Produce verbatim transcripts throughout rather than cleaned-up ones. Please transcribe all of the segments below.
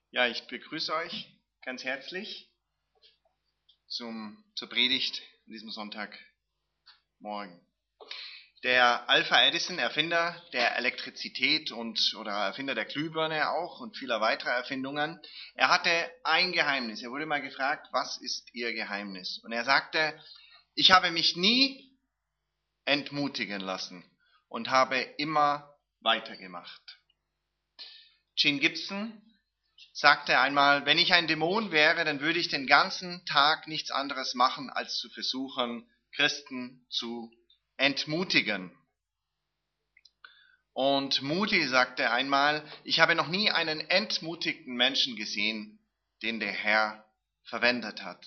Ja, ich begrüße euch ganz herzlich zum, zur Predigt an diesem Sonntagmorgen. Der Alpha Edison, Erfinder der Elektrizität und oder Erfinder der Glühbirne auch und vieler weiterer Erfindungen, er hatte ein Geheimnis. Er wurde mal gefragt, was ist Ihr Geheimnis? Und er sagte, ich habe mich nie entmutigen lassen und habe immer weitergemacht. Gene Gibson sagte einmal, wenn ich ein Dämon wäre, dann würde ich den ganzen Tag nichts anderes machen, als zu versuchen, Christen zu entmutigen. Und Moody sagte einmal, ich habe noch nie einen entmutigten Menschen gesehen, den der Herr verwendet hat.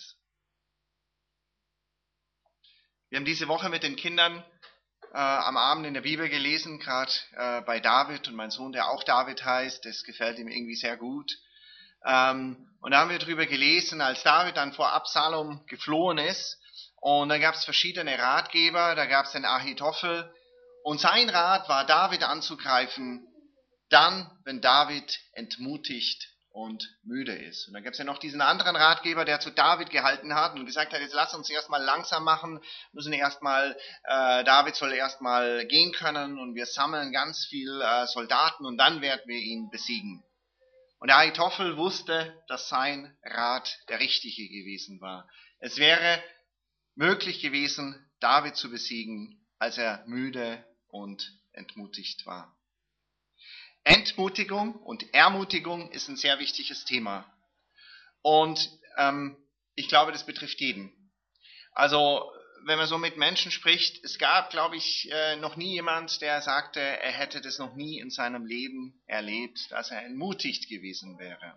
Wir haben diese Woche mit den Kindern äh, am Abend in der Bibel gelesen, gerade äh, bei David und mein Sohn, der auch David heißt, das gefällt ihm irgendwie sehr gut. Ähm, und da haben wir darüber gelesen, als David dann vor Absalom geflohen ist. Und da gab es verschiedene Ratgeber, da gab es den Ahitophel. Und sein Rat war, David anzugreifen, dann, wenn David entmutigt und müde ist. Und dann gab es ja noch diesen anderen Ratgeber, der zu David gehalten hat und gesagt hat, jetzt lass uns erstmal langsam machen, müssen erstmal, äh, David soll erstmal gehen können und wir sammeln ganz viel äh, Soldaten und dann werden wir ihn besiegen. Und der Ahitophel wusste, dass sein Rat der richtige gewesen war. Es wäre möglich gewesen, David zu besiegen, als er müde und entmutigt war. Entmutigung und Ermutigung ist ein sehr wichtiges Thema. Und ähm, ich glaube, das betrifft jeden. Also, wenn man so mit Menschen spricht, es gab, glaube ich, noch nie jemand, der sagte, er hätte das noch nie in seinem Leben erlebt, dass er entmutigt gewesen wäre.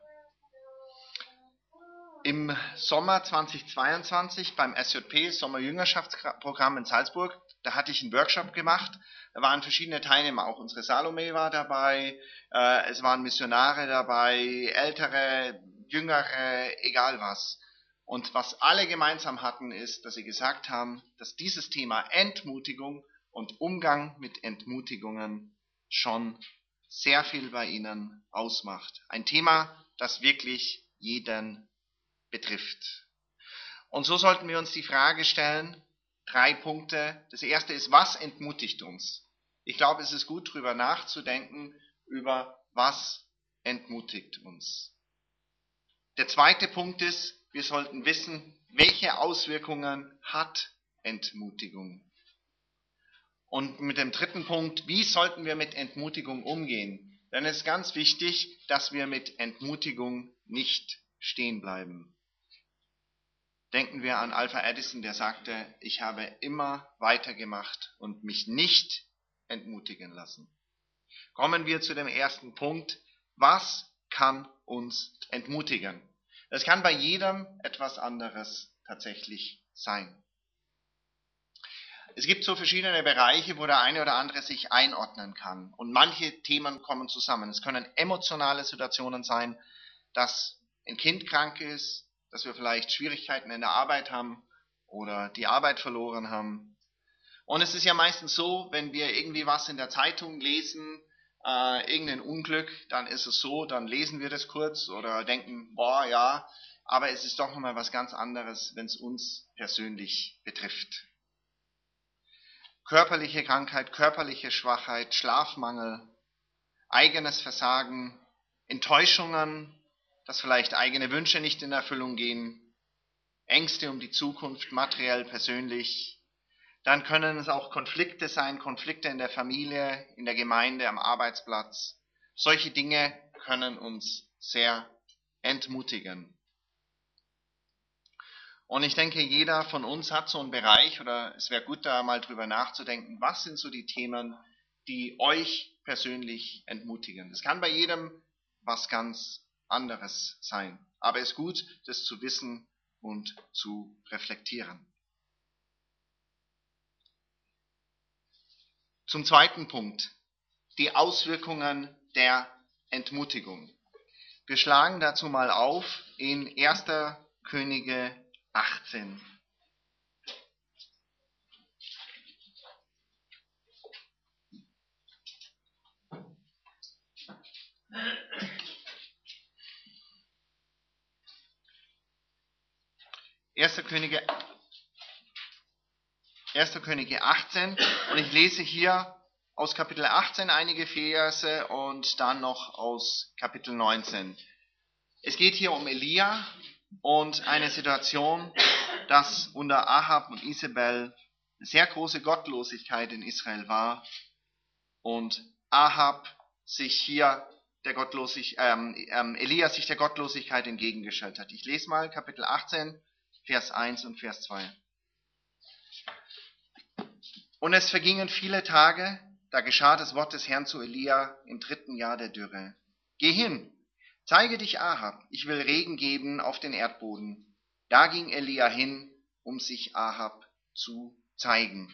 Im Sommer zweitausendzweiundzwanzig beim S J P, Sommerjüngerschaftsprogramm in Salzburg, da hatte ich einen Workshop gemacht. Da waren verschiedene Teilnehmer, auch unsere Salome war dabei, äh, es waren Missionare dabei, ältere, jüngere, egal was. Und was alle gemeinsam hatten, ist, dass sie gesagt haben, dass dieses Thema Entmutigung und Umgang mit Entmutigungen schon sehr viel bei ihnen ausmacht. Ein Thema, das wirklich jeden betrifft. Und so sollten wir uns die Frage stellen, drei Punkte. Das erste ist, was entmutigt uns? Ich glaube, es ist gut, darüber nachzudenken, über was entmutigt uns. Der zweite Punkt ist, wir sollten wissen, welche Auswirkungen hat Entmutigung. Und mit dem dritten Punkt, wie sollten wir mit Entmutigung umgehen? Denn es ist ganz wichtig, dass wir mit Entmutigung nicht stehen bleiben. Denken wir an Alpha Edison, der sagte, ich habe immer weitergemacht und mich nicht entmutigen lassen. Kommen wir zu dem ersten Punkt. Was kann uns entmutigen? Das kann bei jedem etwas anderes tatsächlich sein. Es gibt so verschiedene Bereiche, wo der eine oder andere sich einordnen kann. Und manche Themen kommen zusammen. Es können emotionale Situationen sein, dass ein Kind krank ist, dass wir vielleicht Schwierigkeiten in der Arbeit haben oder die Arbeit verloren haben. Und es ist ja meistens so, wenn wir irgendwie was in der Zeitung lesen, äh, irgendein Unglück, dann ist es so, dann lesen wir das kurz oder denken, boah, ja, aber es ist doch nochmal was ganz anderes, wenn es uns persönlich betrifft. Körperliche Krankheit, körperliche Schwachheit, Schlafmangel, eigenes Versagen, Enttäuschungen, dass vielleicht eigene Wünsche nicht in Erfüllung gehen, Ängste um die Zukunft, materiell, persönlich. Dann können es auch Konflikte sein, Konflikte in der Familie, in der Gemeinde, am Arbeitsplatz. Solche Dinge können uns sehr entmutigen. Und ich denke, jeder von uns hat so einen Bereich, oder es wäre gut, da mal drüber nachzudenken, was sind so die Themen, die euch persönlich entmutigen. Das kann bei jedem was ganz anderes sein. Aber es ist gut, das zu wissen und zu reflektieren. Zum zweiten Punkt, die Auswirkungen der Entmutigung. Wir schlagen dazu mal auf in erster Könige achtzehn. erster Könige, erster Könige achtzehn und ich lese hier aus Kapitel achtzehn einige Verse und dann noch aus Kapitel neunzehn. Es geht hier um Elia und eine Situation, dass unter Ahab und Isabel eine sehr große Gottlosigkeit in Israel war und Ahab sich hier der Gottlosig, ähm, ähm, Elia sich der Gottlosigkeit entgegengestellt hat. Ich lese mal Kapitel achtzehn, Vers eins und Vers zwei. Und es vergingen viele Tage, da geschah das Wort des Herrn zu Elia im dritten Jahr der Dürre. Geh hin, zeige dich Ahab, ich will Regen geben auf den Erdboden. Da ging Elia hin, um sich Ahab zu zeigen.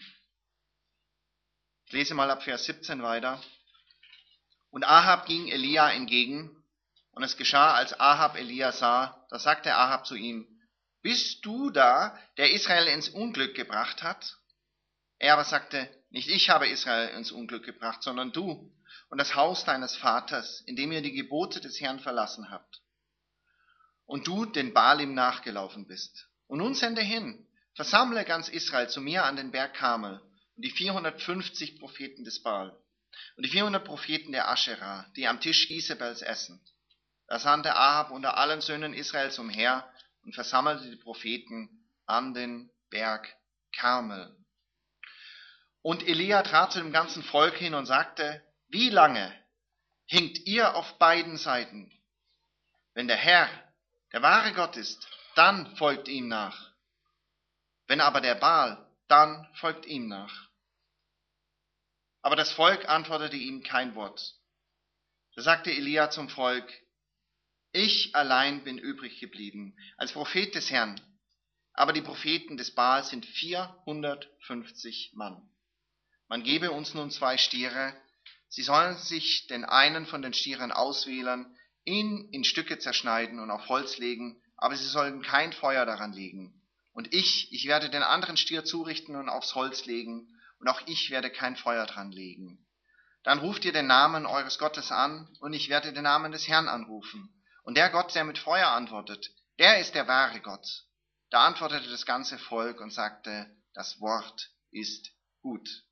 Ich lese mal ab Vers siebzehn weiter. Und Ahab ging Elia entgegen, und es geschah, als Ahab Elia sah, da sagte Ahab zu ihm, bist du da, der Israel ins Unglück gebracht hat? Er aber sagte, nicht ich habe Israel ins Unglück gebracht, sondern du und das Haus deines Vaters, in dem ihr die Gebote des Herrn verlassen habt. Und du den Baalim nachgelaufen bist. Und nun sende hin, versammle ganz Israel zu mir an den Berg Karmel und die vierhundertfünfzig Propheten des Baal und die vierhundert Propheten der Aschera, die am Tisch Isabels essen. Da sandte Ahab unter allen Söhnen Israels umher und versammelte die Propheten an den Berg Karmel. Und Elia trat zu dem ganzen Volk hin und sagte, wie lange hinkt ihr auf beiden Seiten? Wenn der Herr der wahre Gott ist, dann folgt ihm nach. Wenn aber der Baal, dann folgt ihm nach. Aber das Volk antwortete ihm kein Wort. Da sagte Elia zum Volk, ich allein bin übrig geblieben, als Prophet des Herrn, aber die Propheten des Baal sind vierhundertfünfzig Mann. Man gebe uns nun zwei Stiere, sie sollen sich den einen von den Stieren auswählen, ihn in Stücke zerschneiden und auf Holz legen, aber sie sollen kein Feuer daran legen. Und ich, ich werde den anderen Stier zurichten und aufs Holz legen, und auch ich werde kein Feuer dran legen. Dann ruft ihr den Namen eures Gottes an, und ich werde den Namen des Herrn anrufen. Und der Gott, der mit Feuer antwortet, der ist der wahre Gott. Da antwortete das ganze Volk und sagte, das Wort ist gut.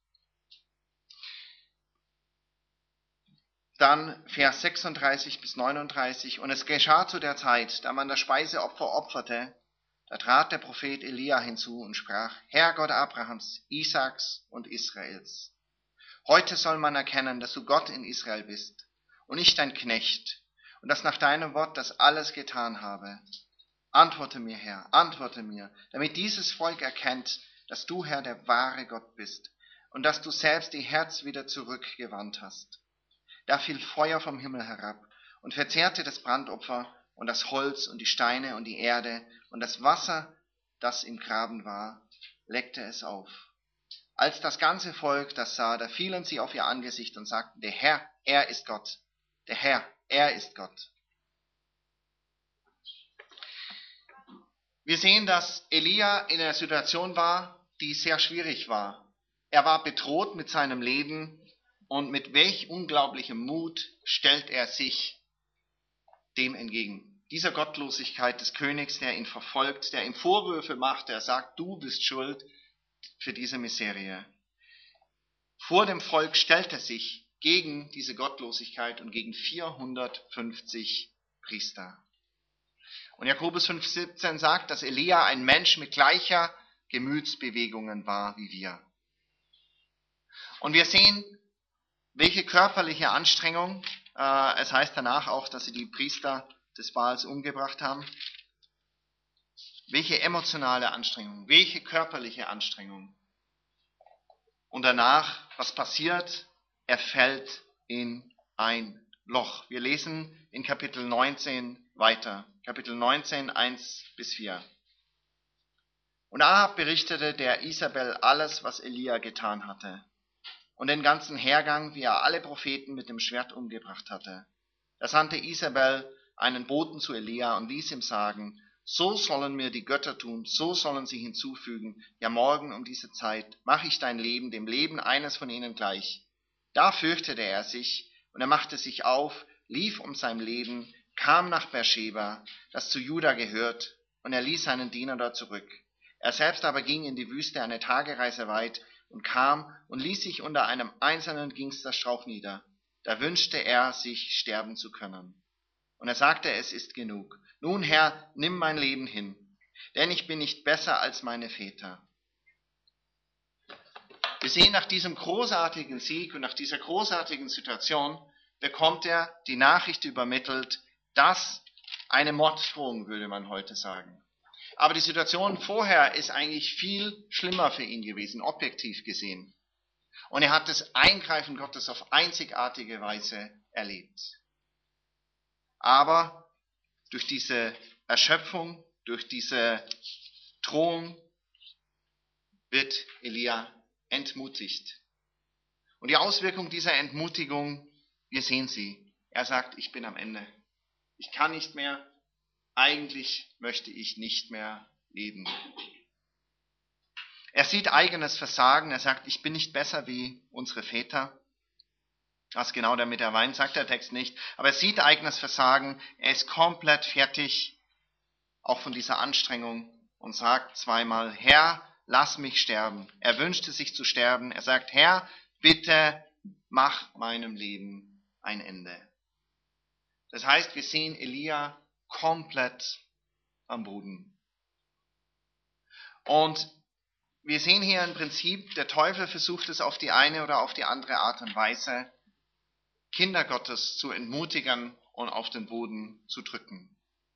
Dann Vers sechsunddreißig bis neununddreißig. Und es geschah zu der Zeit, da man das Speiseopfer opferte, da trat der Prophet Elia hinzu und sprach, Herr Gott Abrahams, Isaaks und Israels, heute soll man erkennen, dass du Gott in Israel bist und ich dein Knecht und dass nach deinem Wort das alles getan habe. Antworte mir, Herr, antworte mir, damit dieses Volk erkennt, dass du, Herr, der wahre Gott bist und dass du selbst ihr Herz wieder zurückgewandt hast. Da fiel Feuer vom Himmel herab und verzehrte das Brandopfer und das Holz und die Steine und die Erde und das Wasser, das im Graben war, leckte es auf. Als das ganze Volk das sah, da fielen sie auf ihr Angesicht und sagten, der Herr, er ist Gott, der Herr, er ist Gott. Wir sehen, dass Elia in einer Situation war, die sehr schwierig war. Er war bedroht mit seinem Leben. Und mit welch unglaublichem Mut stellt er sich dem entgegen. Dieser Gottlosigkeit des Königs, der ihn verfolgt, der ihm Vorwürfe macht, der sagt, du bist schuld für diese Miserie. Vor dem Volk stellt er sich gegen diese Gottlosigkeit und gegen vierhundertfünfzig Priester. Und Jakobus fünf siebzehn sagt, dass Elia ein Mensch mit gleicher Gemütsbewegungen war wie wir. Und wir sehen, welche körperliche Anstrengung, äh, es heißt danach auch, dass sie die Priester des Baals umgebracht haben, welche emotionale Anstrengung, welche körperliche Anstrengung. Und danach, was passiert? Er fällt in ein Loch. Wir lesen in Kapitel neunzehn weiter, Kapitel neunzehn, eins bis vier. Und Ahab berichtete der Isabel alles, was Elia getan hatte. Und den ganzen Hergang, wie er alle Propheten mit dem Schwert umgebracht hatte. Da sandte Isabel einen Boten zu Elia und ließ ihm sagen, so sollen mir die Götter tun, so sollen sie hinzufügen, ja morgen um diese Zeit mache ich dein Leben dem Leben eines von ihnen gleich. Da fürchtete er sich und er machte sich auf, lief um sein Leben, kam nach Beersheba, das zu Juda gehört, und er ließ seinen Diener dort zurück. Er selbst aber ging in die Wüste eine Tagereise weit und kam und ließ sich unter einem einzelnen Ginsterstrauch nieder. Da wünschte er, sich sterben zu können. Und er sagte, es ist genug. Nun, Herr, nimm mein Leben hin, denn ich bin nicht besser als meine Väter. Wir sehen, nach diesem großartigen Sieg und nach dieser großartigen Situation bekommt er die Nachricht übermittelt, dass eine Morddrohung, würde man heute sagen. Aber die Situation vorher ist eigentlich viel schlimmer für ihn gewesen, objektiv gesehen. Und er hat das Eingreifen Gottes auf einzigartige Weise erlebt. Aber durch diese Erschöpfung, durch diese Drohung wird Elia entmutigt. Und die Auswirkung dieser Entmutigung, wir sehen sie. Er sagt, ich bin am Ende. Ich kann nicht mehr. Eigentlich möchte ich nicht mehr leben. Er sieht eigenes Versagen. Er sagt, ich bin nicht besser wie unsere Väter. Was genau damit er meint, sagt der Text nicht. Aber er sieht eigenes Versagen. Er ist komplett fertig, auch von dieser Anstrengung, und sagt zweimal, Herr, lass mich sterben. Er wünschte sich zu sterben. Er sagt, Herr, bitte mach meinem Leben ein Ende. Das heißt, wir sehen Elia komplett am Boden. Und wir sehen hier im Prinzip, der Teufel versucht es auf die eine oder auf die andere Art und Weise, Kinder Gottes zu entmutigen und auf den Boden zu drücken.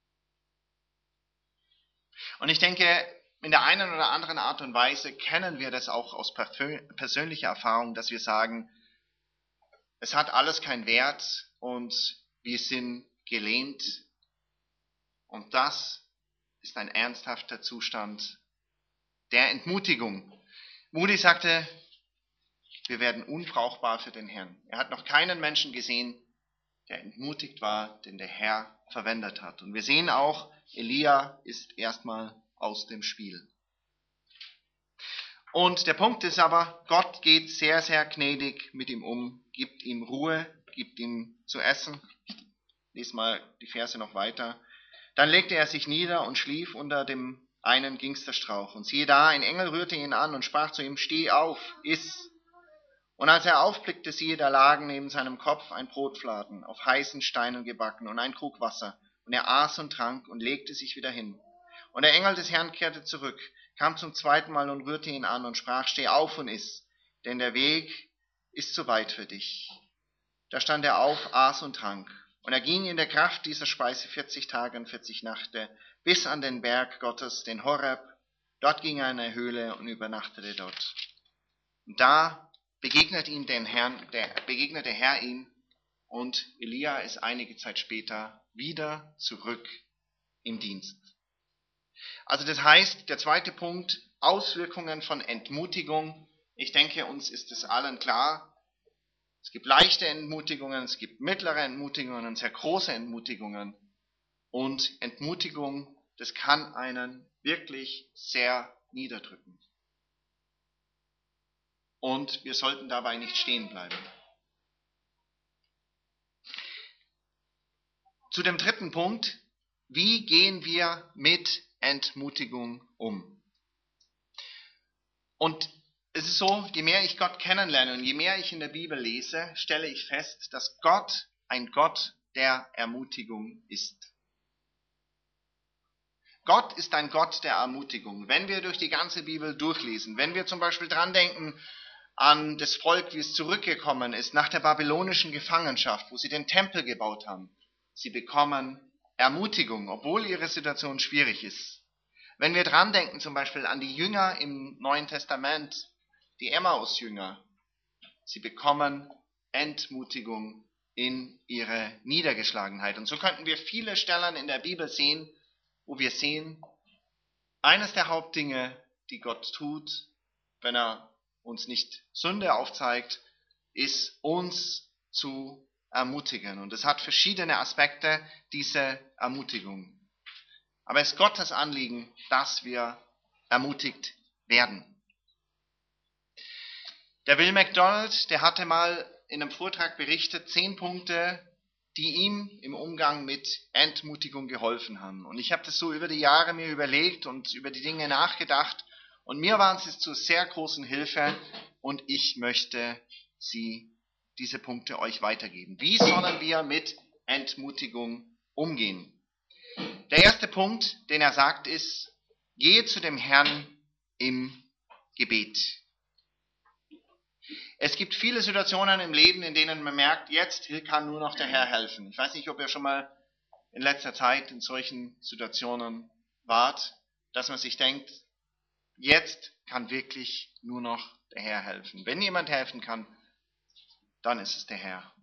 Und ich denke, in der einen oder anderen Art und Weise kennen wir das auch aus persönlicher Erfahrung, dass wir sagen, es hat alles keinen Wert und wir sind gelähmt. Und das ist ein ernsthafter Zustand der Entmutigung. Moody sagte, wir werden unbrauchbar für den Herrn. Er hat noch keinen Menschen gesehen, der entmutigt war, den der Herr verwendet hat. Und wir sehen auch, Elia ist erstmal aus dem Spiel. Und der Punkt ist aber, Gott geht sehr, sehr gnädig mit ihm um, gibt ihm Ruhe, gibt ihm zu essen. Ich lese mal die Verse noch weiter. Dann legte er sich nieder und schlief unter dem einen Ginsterstrauch. Und siehe da, ein Engel rührte ihn an und sprach zu ihm, steh auf, iss. Und als er aufblickte, siehe, da lagen neben seinem Kopf ein Brotfladen, auf heißen Steinen gebacken, und ein Krug Wasser. Und er aß und trank und legte sich wieder hin. Und der Engel des Herrn kehrte zurück, kam zum zweiten Mal und rührte ihn an und sprach, steh auf und iss, denn der Weg ist zu weit für dich. Da stand er auf, aß und trank. Und er ging in der Kraft dieser Speise vierzig Tage und vierzig Nächte bis an den Berg Gottes, den Horeb. Dort ging er in eine Höhle und übernachtete dort. Und da begegnet ihm den Herrn, der, begegnet der Herr ihm, und Elia ist einige Zeit später wieder zurück im Dienst. Also das heißt, der zweite Punkt, Auswirkungen von Entmutigung. Ich denke, uns ist es allen klar. Es gibt leichte Entmutigungen, es gibt mittlere Entmutigungen und sehr große Entmutigungen. Und Entmutigung, das kann einen wirklich sehr niederdrücken. Und wir sollten dabei nicht stehen bleiben. Zu dem dritten Punkt, wie gehen wir mit Entmutigung um? Und es ist so, je mehr ich Gott kennenlerne und je mehr ich in der Bibel lese, stelle ich fest, dass Gott ein Gott der Ermutigung ist. Gott ist ein Gott der Ermutigung. Wenn wir durch die ganze Bibel durchlesen, wenn wir zum Beispiel dran denken an das Volk, wie es zurückgekommen ist nach der babylonischen Gefangenschaft, wo sie den Tempel gebaut haben, sie bekommen Ermutigung, obwohl ihre Situation schwierig ist. Wenn wir dran denken zum Beispiel an die Jünger im Neuen Testament, die Emmaus-Jünger, sie bekommen Entmutigung in ihre Niedergeschlagenheit. Und so könnten wir viele Stellen in der Bibel sehen, wo wir sehen, eines der Hauptdinge, die Gott tut, wenn er uns nicht Sünde aufzeigt, ist uns zu ermutigen. Und es hat verschiedene Aspekte, diese Ermutigung. Aber es ist Gottes Anliegen, dass wir ermutigt werden. Der Will McDonald, der hatte mal in einem Vortrag berichtet, zehn Punkte, die ihm im Umgang mit Entmutigung geholfen haben. Und ich habe das so über die Jahre mir überlegt und über die Dinge nachgedacht. Und mir waren sie zu sehr großen Hilfe und ich möchte sie, diese Punkte euch weitergeben. Wie sollen wir mit Entmutigung umgehen? Der erste Punkt, den er sagt, ist, gehe zu dem Herrn im Gebet. Es gibt viele Situationen im Leben, in denen man merkt, jetzt kann nur noch der Herr helfen. Ich weiß nicht, ob ihr schon mal in letzter Zeit in solchen Situationen wart, dass man sich denkt, jetzt kann wirklich nur noch der Herr helfen. Wenn jemand helfen kann, dann ist es der Herr.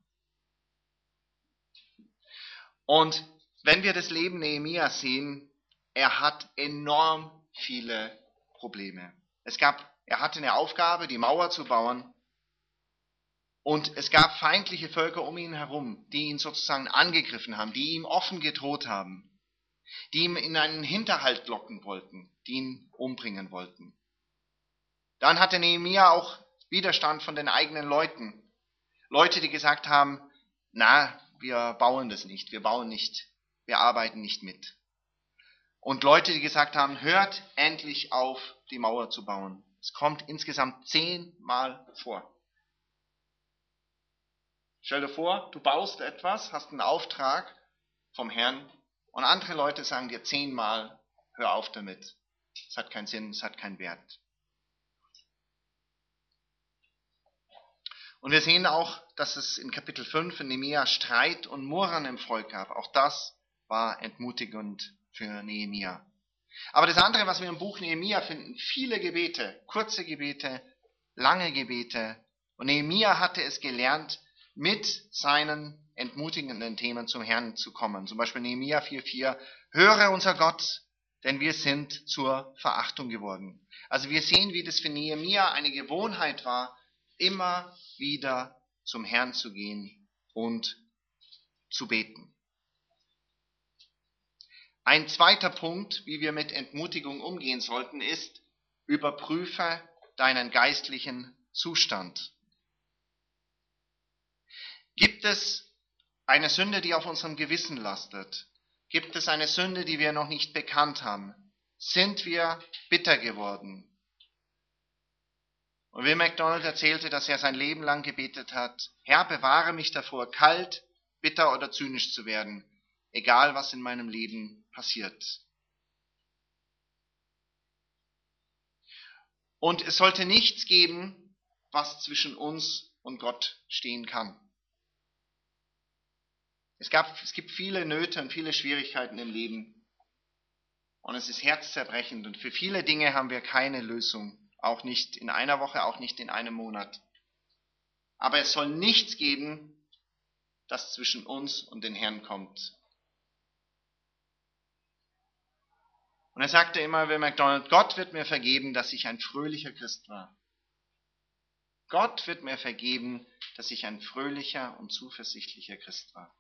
Und wenn wir das Leben Nehemias sehen, er hat enorm viele Probleme. Es gab, er hatte eine Aufgabe, die Mauer zu bauen. Und es gab feindliche Völker um ihn herum, die ihn sozusagen angegriffen haben, die ihm offen gedroht haben, die ihm in einen Hinterhalt locken wollten, die ihn umbringen wollten. Dann hatte Nehemia auch Widerstand von den eigenen Leuten. Leute, die gesagt haben, na, wir bauen das nicht, wir bauen nicht, wir arbeiten nicht mit. Und Leute, die gesagt haben, hört endlich auf, die Mauer zu bauen. Es kommt insgesamt zehnmal vor. Stell dir vor, du baust etwas, hast einen Auftrag vom Herrn und andere Leute sagen dir zehnmal, hör auf damit. Es hat keinen Sinn, es hat keinen Wert. Und wir sehen auch, dass es in Kapitel fünf in Nehemia Streit und Murren im Volk gab. Auch das war entmutigend für Nehemia. Aber das andere, was wir im Buch Nehemia finden, viele Gebete, kurze Gebete, lange Gebete. Und Nehemia hatte es gelernt, mit seinen entmutigenden Themen zum Herrn zu kommen. Zum Beispiel Nehemia vier vier, höre unser Gott, denn wir sind zur Verachtung geworden. Also wir sehen, wie das für Nehemia eine Gewohnheit war, immer wieder zum Herrn zu gehen und zu beten. Ein zweiter Punkt, wie wir mit Entmutigung umgehen sollten, ist, überprüfe deinen geistlichen Zustand. Gibt es eine Sünde, die auf unserem Gewissen lastet? Gibt es eine Sünde, die wir noch nicht bekannt haben? Sind wir bitter geworden? Und Will MacDonald erzählte, dass er sein Leben lang gebetet hat, Herr, bewahre mich davor, kalt, bitter oder zynisch zu werden, egal was in meinem Leben passiert. Und es sollte nichts geben, was zwischen uns und Gott stehen kann. Es, gab, es gibt viele Nöte und viele Schwierigkeiten im Leben. Und es ist herzzerbrechend. Und für viele Dinge haben wir keine Lösung. Auch nicht in einer Woche, auch nicht in einem Monat. Aber es soll nichts geben, das zwischen uns und den Herrn kommt. Und er sagte immer, Will MacDonald, Gott wird mir vergeben, dass ich ein fröhlicher Christ war. Gott wird mir vergeben, dass ich ein fröhlicher und zuversichtlicher Christ war.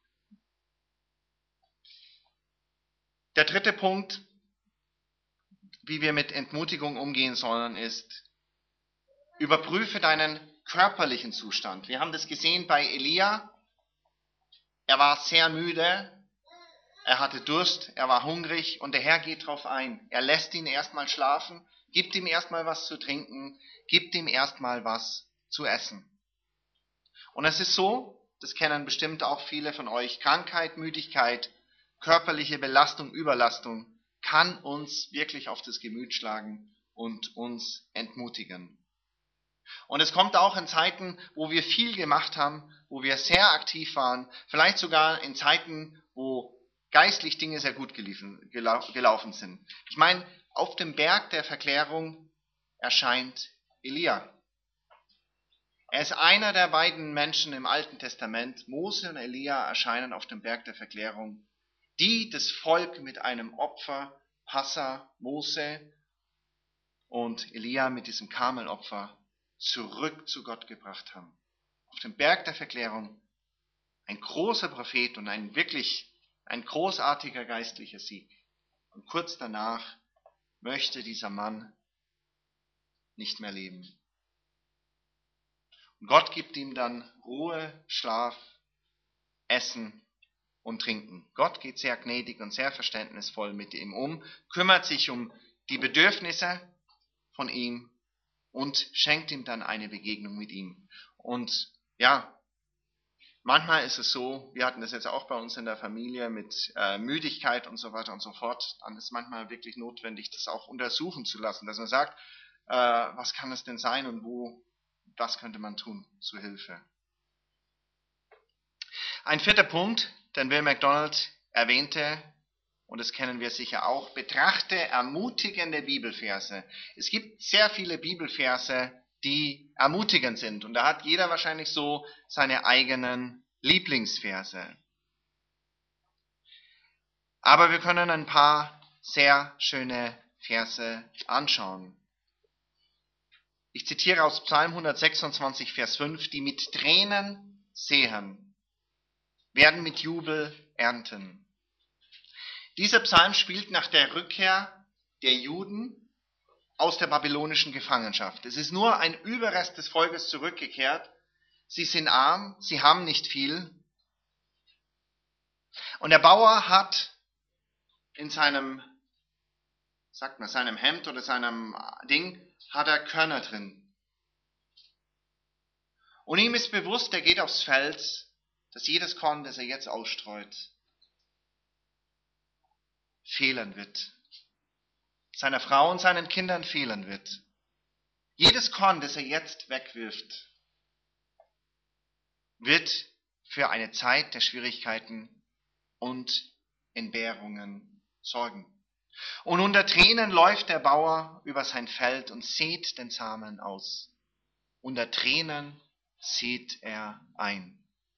Der dritte Punkt, wie wir mit Entmutigung umgehen sollen, ist, überprüfe deinen körperlichen Zustand. Wir haben das gesehen bei Elia. Er war sehr müde, er hatte Durst, er war hungrig und der Herr geht drauf ein. Er lässt ihn erstmal schlafen, gibt ihm erstmal was zu trinken, gibt ihm erstmal was zu essen. Und es ist so, das kennen bestimmt auch viele von euch, Krankheit, Müdigkeit, körperliche Belastung, Überlastung kann uns wirklich auf das Gemüt schlagen und uns entmutigen. Und es kommt auch in Zeiten, wo wir viel gemacht haben, wo wir sehr aktiv waren, vielleicht sogar in Zeiten, wo geistlich Dinge sehr gut geliefen, gelaufen sind. Ich meine, auf dem Berg der Verklärung erscheint Elia. Er ist einer der beiden Menschen im Alten Testament, Mose und Elia erscheinen auf dem Berg der Verklärung, die das Volk mit einem Opfer, Passa, Mose und Elia mit diesem Kamelopfer zurück zu Gott gebracht haben. Auf dem Berg der Verklärung ein großer Prophet und ein wirklich ein großartiger geistlicher Sieg. Und kurz danach möchte dieser Mann nicht mehr leben. Und Gott gibt ihm dann Ruhe, Schlaf, Essen und trinken. Gott geht sehr gnädig und sehr verständnisvoll mit ihm um, kümmert sich um die Bedürfnisse von ihm und schenkt ihm dann eine Begegnung mit ihm. Und ja, manchmal ist es so, wir hatten das jetzt auch bei uns in der Familie mit äh, Müdigkeit und so weiter und so fort, dann ist manchmal wirklich notwendig, das auch untersuchen zu lassen, dass man sagt, äh, was kann es denn sein und wo, was könnte man tun zur Hilfe. Ein vierter Punkt, den Will MacDonald erwähnte, und das kennen wir sicher auch, betrachte ermutigende Bibelverse. Es gibt sehr viele Bibelverse, die ermutigend sind. Und da hat jeder wahrscheinlich so seine eigenen Lieblingsverse. Aber wir können ein paar sehr schöne Verse anschauen. Ich zitiere aus Psalm hundertsechsundzwanzig, Vers fünf, die mit Tränen sehen, werden mit Jubel ernten. Dieser Psalm spielt nach der Rückkehr der Juden aus der babylonischen Gefangenschaft. Es ist nur ein Überrest des Volkes zurückgekehrt. Sie sind arm, sie haben nicht viel. Und der Bauer hat in seinem, sagt man, seinem Hemd oder seinem Ding, hat er Körner drin. Und ihm ist bewusst, er geht aufs Feld, dass jedes Korn, das er jetzt ausstreut, fehlen wird. Seiner Frau und seinen Kindern fehlen wird. Jedes Korn, das er jetzt wegwirft, wird für eine Zeit der Schwierigkeiten und Entbehrungen sorgen. Und unter Tränen läuft der Bauer über sein Feld und sät den Samen aus. Unter Tränen sät er ein.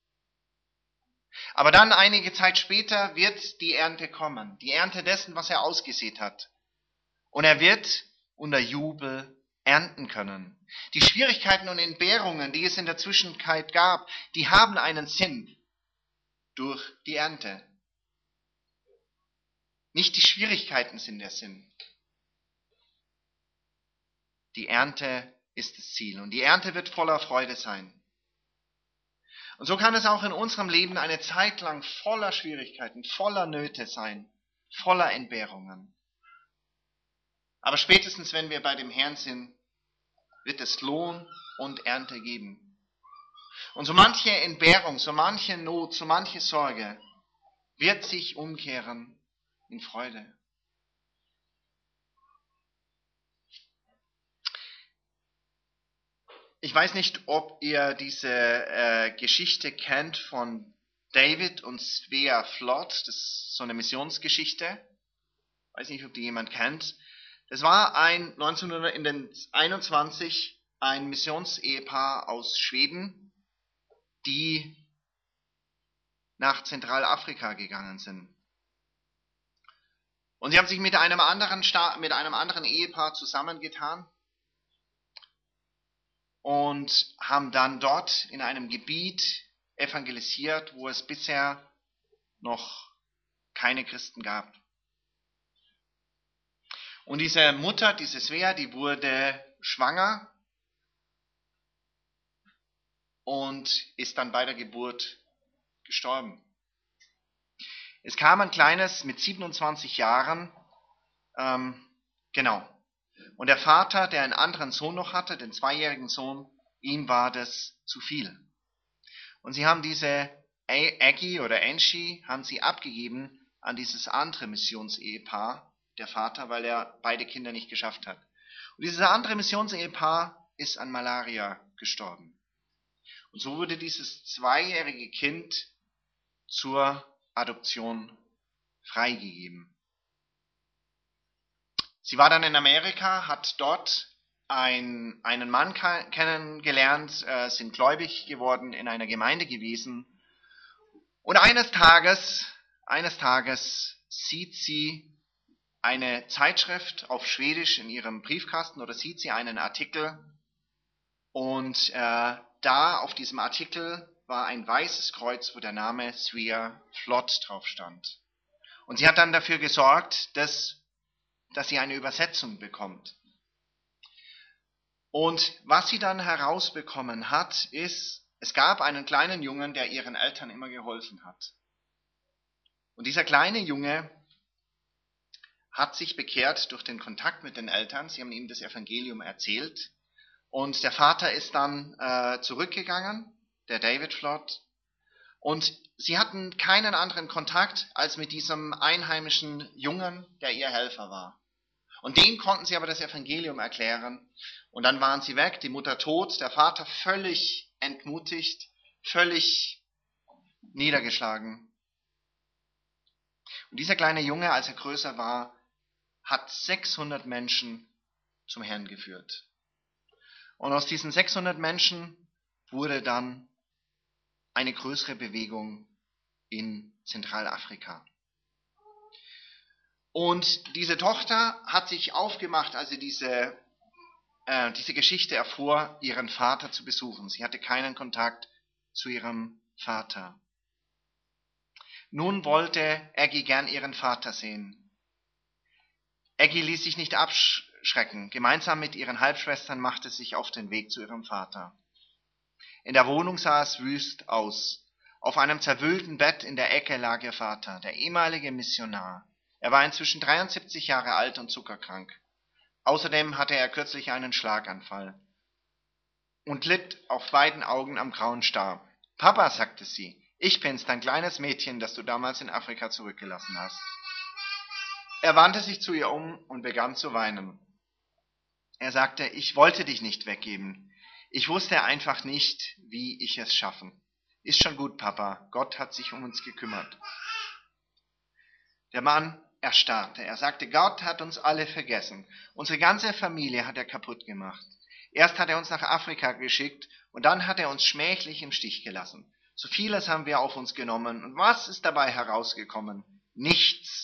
Aber dann einige Zeit später wird die Ernte kommen, die Ernte dessen, was er ausgesät hat. Und er wird unter Jubel ernten können. Die Schwierigkeiten und Entbehrungen, die es in der Zwischenzeit gab, die haben einen Sinn durch die Ernte. Nicht die Schwierigkeiten sind der Sinn. Die Ernte ist das Ziel und die Ernte wird voller Freude sein. Und so kann es auch in unserem Leben eine Zeit lang voller Schwierigkeiten, voller Nöte sein, voller Entbehrungen. Aber spätestens, wenn wir bei dem Herrn sind, wird es Lohn und Ernte geben. Und so manche Entbehrung, so manche Not, so manche Sorge wird sich umkehren in Freude. Ich weiß nicht, ob ihr diese äh, Geschichte kennt von David und Svea Flood. Das ist so eine Missionsgeschichte. Ich weiß nicht, ob die jemand kennt. Das war ein neunzehnhunderteinundzwanzig ein Missionsehepaar aus Schweden, die nach Zentralafrika gegangen sind. Und sie haben sich mit einem anderen, Sta- mit einem anderen Ehepaar zusammengetan und haben dann dort in einem Gebiet evangelisiert, wo es bisher noch keine Christen gab. Und diese Mutter, diese Svea, die wurde schwanger und ist dann bei der Geburt gestorben. Es kam ein kleines mit siebenundzwanzig Jahren, ähm, genau. Und der Vater, der einen anderen Sohn noch hatte, den zweijährigen Sohn, ihm war das zu viel. Und sie haben diese Aggie oder Angie, haben sie abgegeben an dieses andere Missionsehepaar, der Vater, weil er beide Kinder nicht geschafft hat. Und dieses andere Missionsehepaar ist an Malaria gestorben. Und so wurde dieses zweijährige Kind zur Adoption freigegeben. Sie war dann in Amerika, hat dort ein, einen Mann kennengelernt, äh, sind gläubig geworden, in einer Gemeinde gewesen. Und eines Tages, eines Tages sieht sie eine Zeitschrift auf Schwedisch in ihrem Briefkasten oder sieht sie einen Artikel und äh, da auf diesem Artikel war ein weißes Kreuz, wo der Name Svea Flood drauf stand. Und sie hat dann dafür gesorgt, dass, dass sie eine Übersetzung bekommt. Und was sie dann herausbekommen hat, ist, es gab einen kleinen Jungen, der ihren Eltern immer geholfen hat. Und dieser kleine Junge hat sich bekehrt durch den Kontakt mit den Eltern. Sie haben ihm das Evangelium erzählt. Und der Vater ist dann äh, zurückgegangen, der David Flood. Und sie hatten keinen anderen Kontakt als mit diesem einheimischen Jungen, der ihr Helfer war. Und dem konnten sie aber das Evangelium erklären. Und dann waren sie weg, die Mutter tot, der Vater völlig entmutigt, völlig niedergeschlagen. Und dieser kleine Junge, als er größer war, hat sechshundert Menschen zum Herrn geführt. Und aus diesen sechshundert Menschen wurde dann eine größere Bewegung in Zentralafrika. Und diese Tochter hat sich aufgemacht, als sie diese, äh, diese Geschichte erfuhr, ihren Vater zu besuchen. Sie hatte keinen Kontakt zu ihrem Vater. Nun wollte Aggie gern ihren Vater sehen. Aggie ließ sich nicht abschrecken. Gemeinsam mit ihren Halbschwestern machte sie sich auf den Weg zu ihrem Vater. In der Wohnung sah es wüst aus. Auf einem zerwühlten Bett in der Ecke lag ihr Vater, der ehemalige Missionar. Er war inzwischen dreiundsiebzig Jahre alt und zuckerkrank. Außerdem hatte er kürzlich einen Schlaganfall und litt auf beiden Augen am grauen Star. Papa, sagte sie, ich bin's, dein kleines Mädchen, das du damals in Afrika zurückgelassen hast. Er wandte sich zu ihr um und begann zu weinen. Er sagte, ich wollte dich nicht weggeben. Ich wusste einfach nicht, wie ich es schaffen. Ist schon gut, Papa. Gott hat sich um uns gekümmert. Der Mann erstarrte. Er sagte, Gott hat uns alle vergessen. Unsere ganze Familie hat er kaputt gemacht. Erst hat er uns nach Afrika geschickt und dann hat er uns schmählich im Stich gelassen. So vieles haben wir auf uns genommen. Und was ist dabei herausgekommen? Nichts.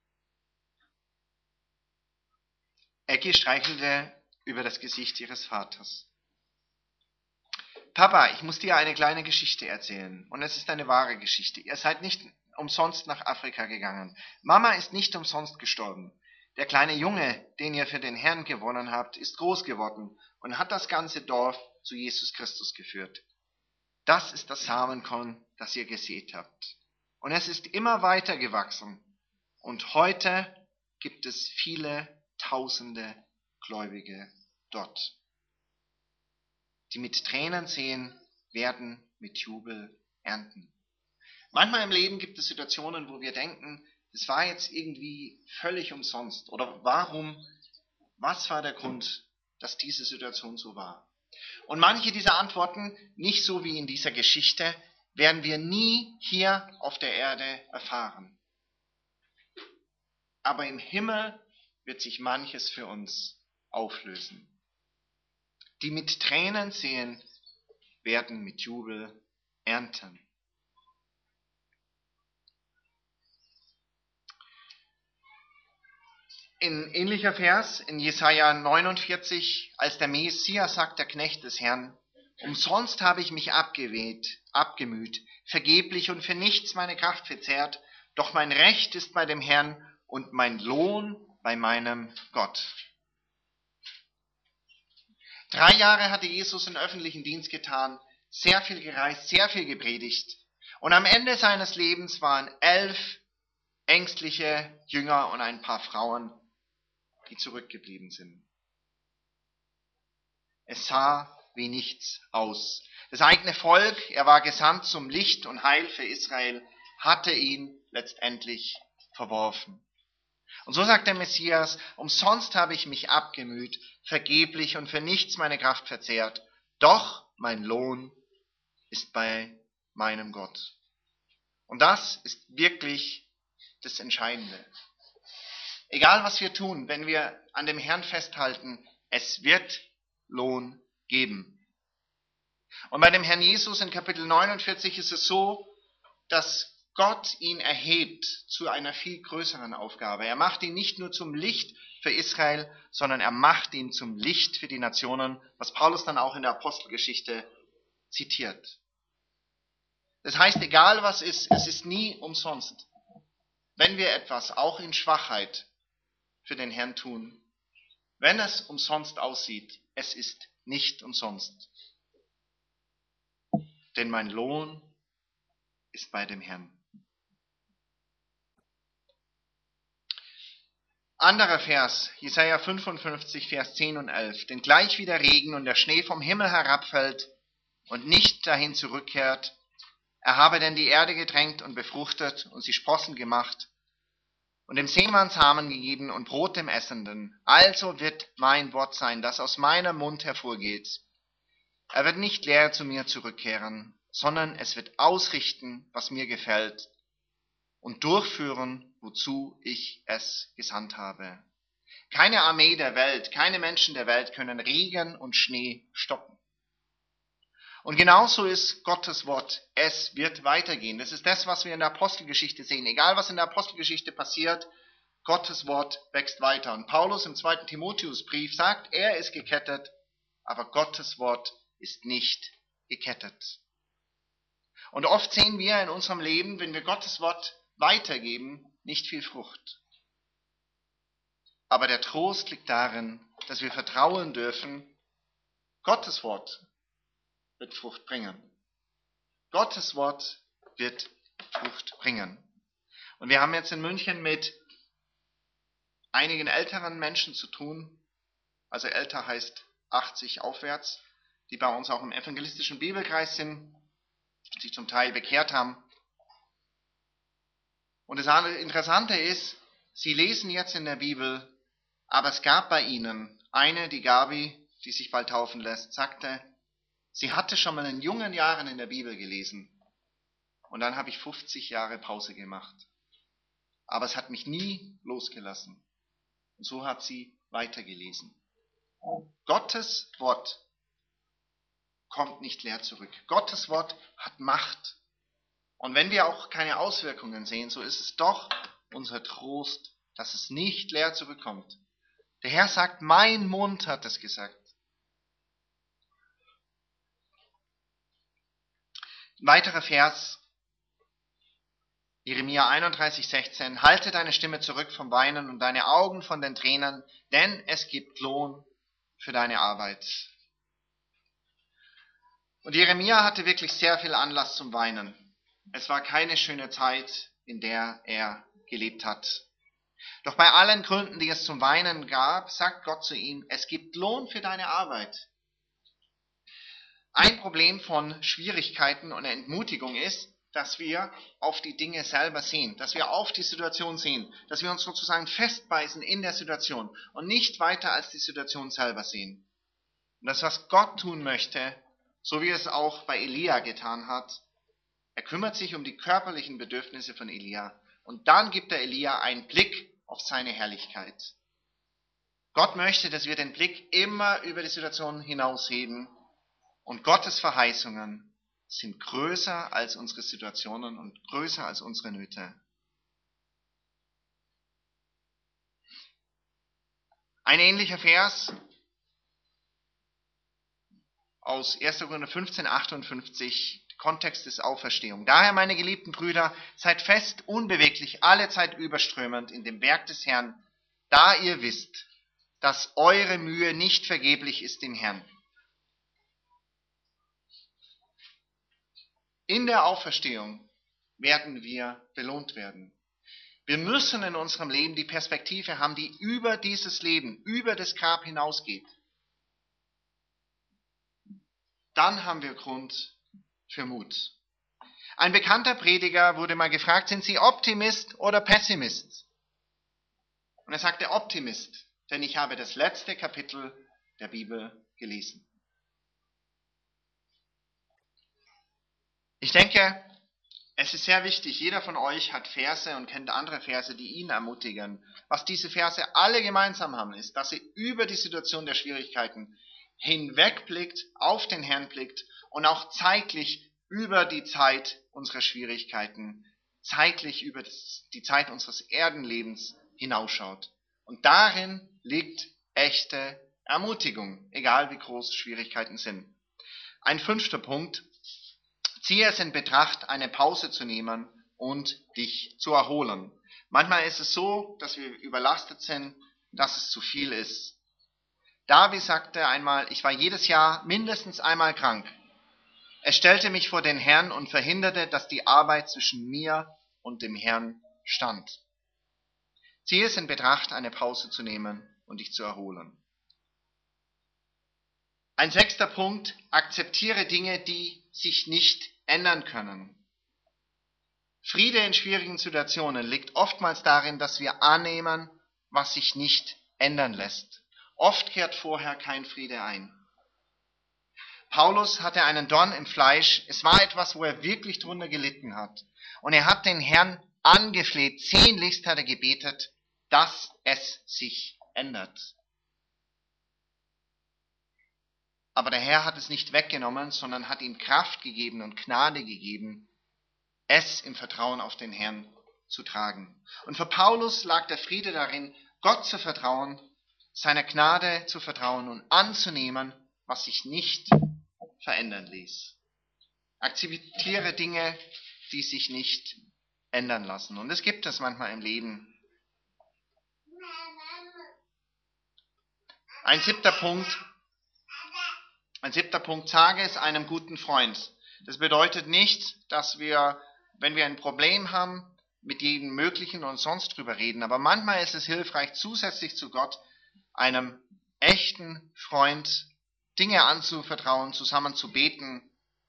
Aggie streichelte über das Gesicht ihres Vaters. Papa, ich muss dir eine kleine Geschichte erzählen. Und es ist eine wahre Geschichte. Ihr seid nicht umsonst nach Afrika gegangen. Mama ist nicht umsonst gestorben. Der kleine Junge, den ihr für den Herrn gewonnen habt, ist groß geworden und hat das ganze Dorf zu Jesus Christus geführt. Das ist das Samenkorn, das ihr gesät habt. Und es ist immer weiter gewachsen. Und heute gibt es viele Tausende Gläubige dort. Die mit Tränen sehen, werden mit Jubel ernten. Manchmal im Leben gibt es Situationen, wo wir denken, es war jetzt irgendwie völlig umsonst. Oder warum, was war der Grund, dass diese Situation so war? Und manche dieser Antworten, nicht so wie in dieser Geschichte, werden wir nie hier auf der Erde erfahren. Aber im Himmel wird sich manches für uns auflösen. Die mit Tränen sehen, werden mit Jubel ernten. In ähnlicher Vers in Jesaja neunundvierzig, als der Messias sagt, der Knecht des Herrn, umsonst habe ich mich abgeweht, abgemüht, vergeblich und für nichts meine Kraft verzehrt, doch mein Recht ist bei dem Herrn und mein Lohn bei meinem Gott. Drei Jahre hatte Jesus in öffentlichen Dienst getan, sehr viel gereist, sehr viel gepredigt. Und am Ende seines Lebens waren elf ängstliche Jünger und ein paar Frauen, die zurückgeblieben sind. Es sah wie nichts aus. Das eigene Volk, er war gesandt zum Licht und Heil für Israel, hatte ihn letztendlich verworfen. Und so sagt der Messias, umsonst habe ich mich abgemüht, vergeblich und für nichts meine Kraft verzehrt, doch mein Lohn ist bei meinem Gott. Und das ist wirklich das Entscheidende. Egal was wir tun, wenn wir an dem Herrn festhalten, es wird Lohn geben. Und bei dem Herrn Jesus in Kapitel neunundvierzig ist es so, dass Gott ihn erhebt zu einer viel größeren Aufgabe. Er macht ihn nicht nur zum Licht für Israel, sondern er macht ihn zum Licht für die Nationen, was Paulus dann auch in der Apostelgeschichte zitiert. Das heißt, egal was ist, es ist nie umsonst. Wenn wir etwas auch in Schwachheit für den Herrn tun, wenn es umsonst aussieht, es ist nicht umsonst. Denn mein Lohn ist bei dem Herrn. Anderer Vers, Jesaja fünfundfünfzig, Vers zehn und elf. Denn gleich wie der Regen und der Schnee vom Himmel herabfällt und nicht dahin zurückkehrt, er habe denn die Erde gedrängt und befruchtet und sie Sprossen gemacht und dem Seemann Samen gegeben und Brot dem Essenden. Also wird mein Wort sein, das aus meinem Mund hervorgeht. Er wird nicht leer zu mir zurückkehren, sondern es wird ausrichten, was mir gefällt und durchführen, wozu ich es gesandt habe. Keine Armee der Welt, keine Menschen der Welt können Regen und Schnee stoppen. Und genauso ist Gottes Wort. Es wird weitergehen. Das ist das, was wir in der Apostelgeschichte sehen. Egal, was in der Apostelgeschichte passiert, Gottes Wort wächst weiter. Und Paulus im zweiten Timotheusbrief sagt, er ist gekettet, aber Gottes Wort ist nicht gekettet. Und oft sehen wir in unserem Leben, wenn wir Gottes Wort weitergeben, nicht viel Frucht. Aber der Trost liegt darin, dass wir vertrauen dürfen, Gottes Wort wird Frucht bringen. Gottes Wort wird Frucht bringen. Und wir haben jetzt in München mit einigen älteren Menschen zu tun, also älter heißt achtzig aufwärts, die bei uns auch im evangelistischen Bibelkreis sind, sich zum Teil bekehrt haben. Und das Interessante ist, sie lesen jetzt in der Bibel, aber es gab bei ihnen eine, die Gabi, die sich bald taufen lässt, sagte, sie hatte schon mal in jungen Jahren in der Bibel gelesen und dann habe ich fünfzig Jahre Pause gemacht. Aber es hat mich nie losgelassen. Und so hat sie weitergelesen. Gottes Wort kommt nicht leer zurück. Gottes Wort hat Macht. Und wenn wir auch keine Auswirkungen sehen, so ist es doch unser Trost, dass es nicht leer zurückkommt. Der Herr sagt, mein Mund hat es gesagt. Ein weiterer Vers, Jeremia einunddreißig, sechzehn. Halte deine Stimme zurück vom Weinen und deine Augen von den Tränen, denn es gibt Lohn für deine Arbeit. Und Jeremia hatte wirklich sehr viel Anlass zum Weinen. Es war keine schöne Zeit, in der er gelebt hat. Doch bei allen Gründen, die es zum Weinen gab, sagt Gott zu ihm, es gibt Lohn für deine Arbeit. Ein Problem von Schwierigkeiten und Entmutigung ist, dass wir auf die Dinge selber sehen, dass wir auf die Situation sehen, dass wir uns sozusagen festbeißen in der Situation und nicht weiter als die Situation selber sehen. Und das, was Gott tun möchte, so wie er es auch bei Elia getan hat, er kümmert sich um die körperlichen Bedürfnisse von Elia und dann gibt er Elia einen Blick auf seine Herrlichkeit. Gott möchte, dass wir den Blick immer über die Situation hinausheben und Gottes Verheißungen sind größer als unsere Situationen und größer als unsere Nöte. Ein ähnlicher Vers aus erster Korinther fünfzehn, achtundfünfzig, Kontext des Auferstehung. Daher, meine geliebten Brüder, seid fest, unbeweglich, alle Zeit überströmend in dem Werk des Herrn, da ihr wisst, dass eure Mühe nicht vergeblich ist im Herrn. In der Auferstehung werden wir belohnt werden. Wir müssen in unserem Leben die Perspektive haben, die über dieses Leben, über das Grab hinausgeht. Dann haben wir Grund für Mut. Ein bekannter Prediger wurde mal gefragt, sind Sie Optimist oder Pessimist? Und er sagte Optimist, denn ich habe das letzte Kapitel der Bibel gelesen. Ich denke, es ist sehr wichtig, jeder von euch hat Verse und kennt andere Verse, die ihn ermutigen. Was diese Verse alle gemeinsam haben, ist, dass sie über die Situation der Schwierigkeiten hinwegblickt, auf den Herrn blickt und auch zeitlich über die Zeit unserer Schwierigkeiten, zeitlich über die Zeit unseres Erdenlebens hinausschaut. Und darin liegt echte Ermutigung, egal wie groß Schwierigkeiten sind. Ein fünfter Punkt. Ziehe es in Betracht, eine Pause zu nehmen und dich zu erholen. Manchmal ist es so, dass wir überlastet sind, dass es zu viel ist. David sagte einmal, ich war jedes Jahr mindestens einmal krank. Es stellte mich vor den Herrn und verhinderte, dass die Arbeit zwischen mir und dem Herrn stand. Ziehe es in Betracht, eine Pause zu nehmen und dich zu erholen. Ein sechster Punkt, akzeptiere Dinge, die sich nicht ändern können. Friede in schwierigen Situationen liegt oftmals darin, dass wir annehmen, was sich nicht ändern lässt. Oft kehrt vorher kein Friede ein. Paulus hatte einen Dorn im Fleisch. Es war etwas, wo er wirklich drunter gelitten hat. Und er hat den Herrn angefleht, sehnlichst hat er gebetet, dass es sich ändert. Aber der Herr hat es nicht weggenommen, sondern hat ihm Kraft gegeben und Gnade gegeben, es im Vertrauen auf den Herrn zu tragen. Und für Paulus lag der Friede darin, Gott zu vertrauen, seiner Gnade zu vertrauen und anzunehmen, was sich nicht verändern ließ. Akzeptiere Dinge, die sich nicht ändern lassen. Und es gibt es manchmal im Leben. Ein siebter Punkt. Ein siebter Punkt, sage es einem guten Freund. Das bedeutet nicht, dass wir, wenn wir ein Problem haben, mit jedem Möglichen und sonst drüber reden. Aber manchmal ist es hilfreich, zusätzlich zu Gott, einem echten Freund Dinge anzuvertrauen, zusammen zu beten.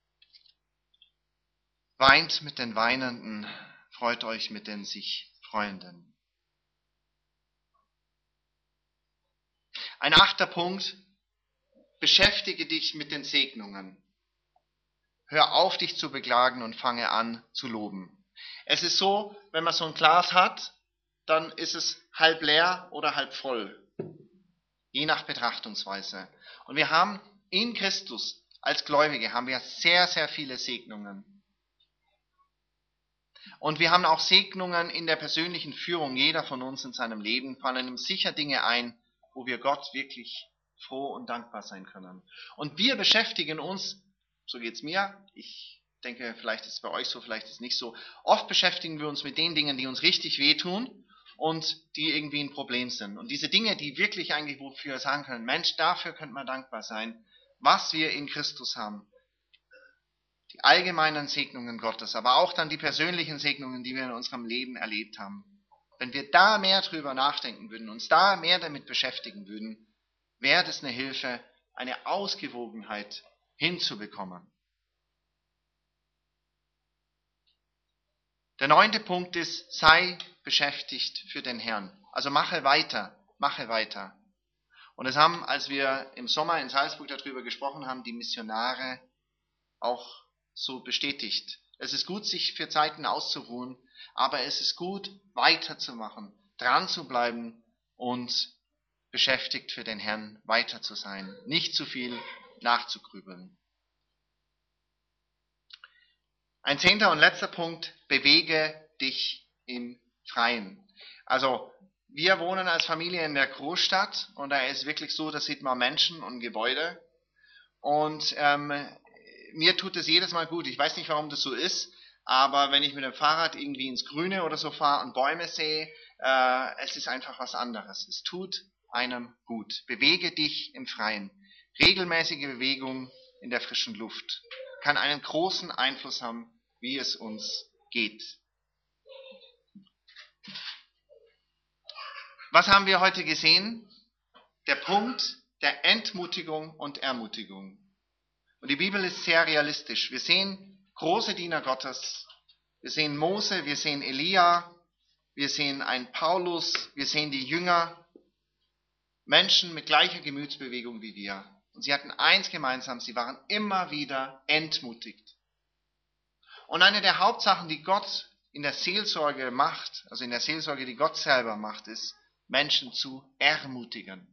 Weint mit den Weinenden, freut euch mit den sich Freuenden. Ein achter Punkt, beschäftige dich mit den Segnungen. Hör auf, dich zu beklagen und fange an zu loben. Es ist so, wenn man so ein Glas hat, dann ist es halb leer oder halb voll. Je nach Betrachtungsweise. Und wir haben in Christus als Gläubige haben wir sehr, sehr viele Segnungen. Und wir haben auch Segnungen in der persönlichen Führung. Jeder von uns in seinem Leben fallen ihm sicher Dinge ein, wo wir Gott wirklich froh und dankbar sein können. Und wir beschäftigen uns, so geht's mir, ich denke, vielleicht ist es bei euch so, vielleicht ist es nicht so, oft beschäftigen wir uns mit den Dingen, die uns richtig wehtun und die irgendwie ein Problem sind. Und diese Dinge, die wirklich eigentlich, wofür wir sagen können, Mensch, dafür könnte man dankbar sein, was wir in Christus haben. Die allgemeinen Segnungen Gottes, aber auch dann die persönlichen Segnungen, die wir in unserem Leben erlebt haben. Wenn wir da mehr drüber nachdenken würden, uns da mehr damit beschäftigen würden, wäre das eine Hilfe, eine Ausgewogenheit hinzubekommen. Der neunte Punkt ist, sei beschäftigt für den Herrn. Also mache weiter, mache weiter. Und das haben, als wir im Sommer in Salzburg darüber gesprochen haben, die Missionare auch so bestätigt. Es ist gut, sich für Zeiten auszuruhen, aber es ist gut, weiterzumachen, dran zu bleiben und beschäftigt für den Herrn weiter zu sein. Nicht zu viel nachzugrübeln. Ein zehnter und letzter Punkt, bewege dich im Freien. Also, wir wohnen als Familie in der Großstadt und da ist wirklich so, da sieht man Menschen und Gebäude. Und ähm, mir tut es jedes Mal gut. Ich weiß nicht, warum das so ist, aber wenn ich mit dem Fahrrad irgendwie ins Grüne oder so fahre und Bäume sehe, äh, es ist einfach was anderes. Es tut einem gut. Bewege dich im Freien. Regelmäßige Bewegung in der frischen Luft kann einen großen Einfluss haben, wie es uns geht. Was haben wir heute gesehen? Der Punkt der Entmutigung und Ermutigung. Und die Bibel ist sehr realistisch. Wir sehen große Diener Gottes. Wir sehen Mose, wir sehen Elia, wir sehen einen Paulus, wir sehen die Jünger. Menschen mit gleicher Gemütsbewegung wie wir. Und sie hatten eins gemeinsam, sie waren immer wieder entmutigt. Und eine der Hauptsachen, die Gott in der Seelsorge macht, also in der Seelsorge, die Gott selber macht, ist, Menschen zu ermutigen.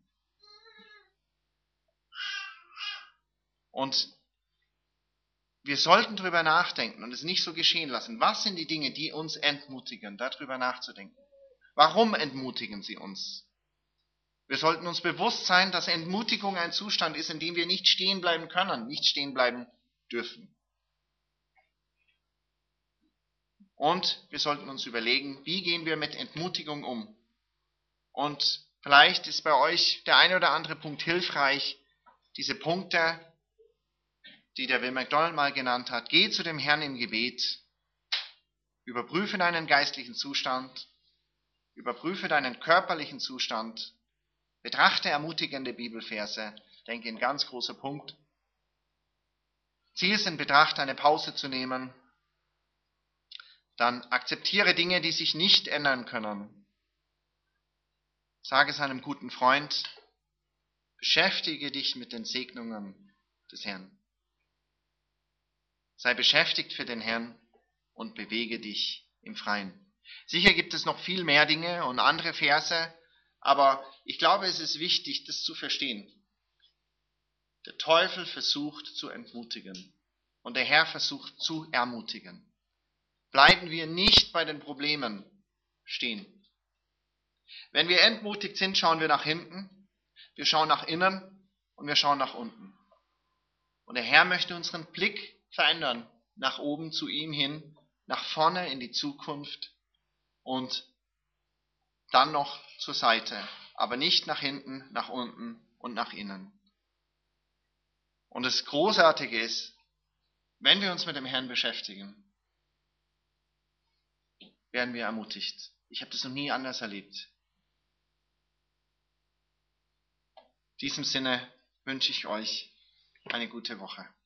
Und wir sollten darüber nachdenken und es nicht so geschehen lassen. Was sind die Dinge, die uns entmutigen, darüber nachzudenken? Warum entmutigen sie uns? Wir sollten uns bewusst sein, dass Entmutigung ein Zustand ist, in dem wir nicht stehen bleiben können, nicht stehen bleiben dürfen. Und wir sollten uns überlegen, wie gehen wir mit Entmutigung um? Und vielleicht ist bei euch der eine oder andere Punkt hilfreich, diese Punkte, die der Will McDonald mal genannt hat. Geh zu dem Herrn im Gebet, überprüfe deinen geistlichen Zustand Überprüfe deinen körperlichen Zustand. Betrachte ermutigende Bibelverse. Denke ein ganz großer Punkt. Zieh es in Betracht, eine Pause zu nehmen. Dann akzeptiere Dinge, die sich nicht ändern können. Sage es einem guten Freund. Beschäftige dich mit den Segnungen des Herrn. Sei beschäftigt für den Herrn und bewege dich im Freien. Sicher gibt es noch viel mehr Dinge und andere Verse, aber ich glaube, es ist wichtig, das zu verstehen. Der Teufel versucht zu entmutigen und der Herr versucht zu ermutigen. Bleiben wir nicht bei den Problemen stehen. Wenn wir entmutigt sind, schauen wir nach hinten, wir schauen nach innen und wir schauen nach unten. Und der Herr möchte unseren Blick verändern, nach oben zu ihm hin, nach vorne in die Zukunft und dann noch zur Seite, aber nicht nach hinten, nach unten und nach innen. Und das Großartige ist, wenn wir uns mit dem Herrn beschäftigen, werden wir ermutigt. Ich habe das noch nie anders erlebt. In diesem Sinne wünsche ich euch eine gute Woche.